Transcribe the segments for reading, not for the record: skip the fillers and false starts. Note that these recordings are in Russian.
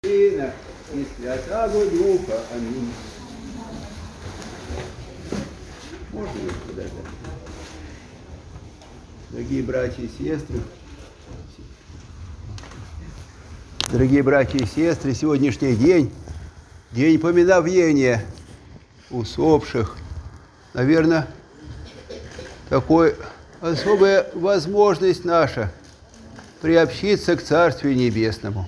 Сына и Святаго Духа. Аминь. Можно ли куда-то? Дорогие братья и сестры, сегодняшний день поминовения усопших. Наверное, такой особая возможность наша приобщиться к Царствию Небесному.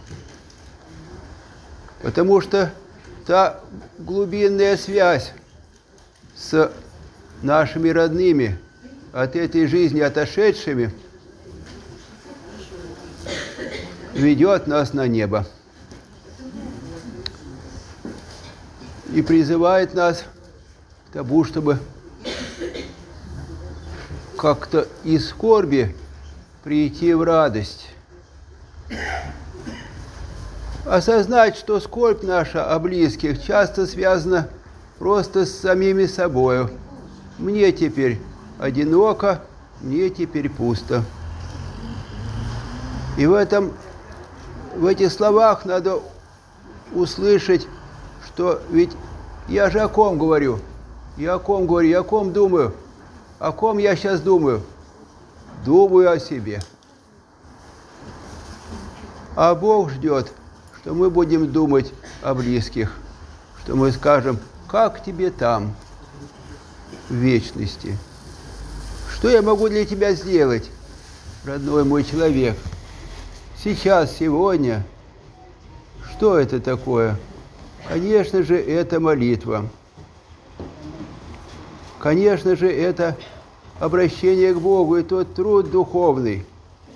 Потому что та глубинная связь с нашими родными, от этой жизни отошедшими, ведет нас на небо и призывает нас к тому, чтобы как-то из скорби прийти в радость. Осознать, что скорбь наша о близких часто связана просто с самими собою. Мне теперь одиноко, мне теперь пусто. И в этих словах надо услышать, что ведь я же о ком говорю? Я о ком говорю, я о ком думаю? О ком я сейчас думаю? Думаю о себе. А Бог ждет, что мы будем думать о близких, что мы скажем, как тебе там, в вечности. Что я могу для тебя сделать, родной мой человек? Сейчас, сегодня. Что это такое? Конечно же, это молитва. Конечно же, это обращение к Богу и тот труд духовный,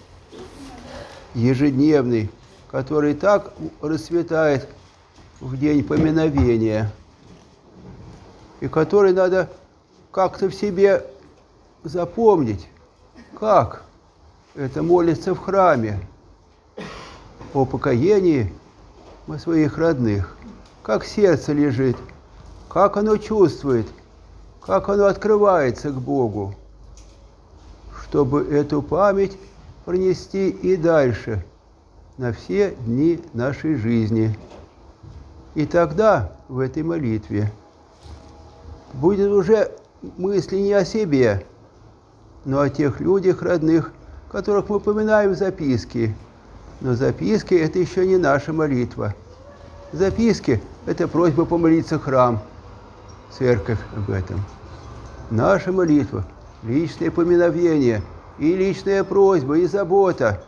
ежедневный, который так расцветает в день поминовения, и который надо как-то в себе запомнить, как это молится в храме о покаянии своих родных, как сердце лежит, как оно чувствует, как оно открывается к Богу, чтобы эту память пронести и дальше, на все дни нашей жизни. И тогда в этой молитве будет уже мысли не о себе, но о тех людях родных, которых мы поминаем в записке. Но записки – это еще не наша молитва. Записки – это просьба помолиться храм, церковь об этом. Наша молитва – личное поминовение и личная просьба и забота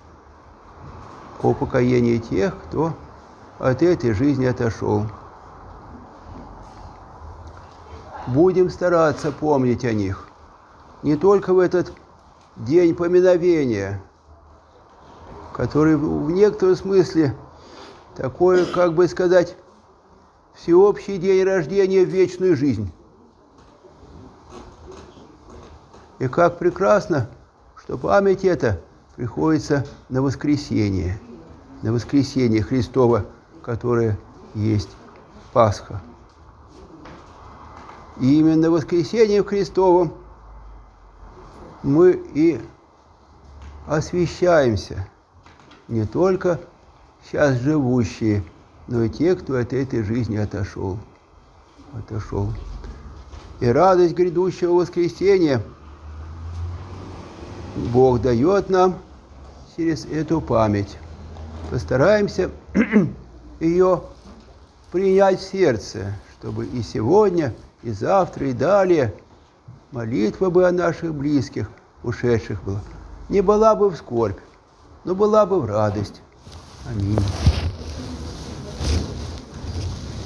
о покаянии тех, кто от этой жизни отошел. Будем стараться помнить о них. Не только в этот день поминовения, который в некотором смысле такой, как бы сказать, всеобщий день рождения в вечную жизнь. И как прекрасно, что память эта приходится на воскресенье Христово, которое есть Пасха. И именно в воскресенье Христовом мы и освящаемся, не только сейчас живущие, но и те, кто от этой жизни отошел. И радость грядущего воскресения Бог дает нам через эту память. Постараемся ее принять в сердце, чтобы и сегодня, и завтра, и далее молитва бы о наших близких, ушедших была. Не была бы в скорбь, но была бы в радость. Аминь.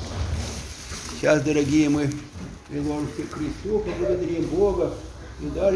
Сейчас, дорогие, мы приложимся к кресту, поблагодарим Бога и далее.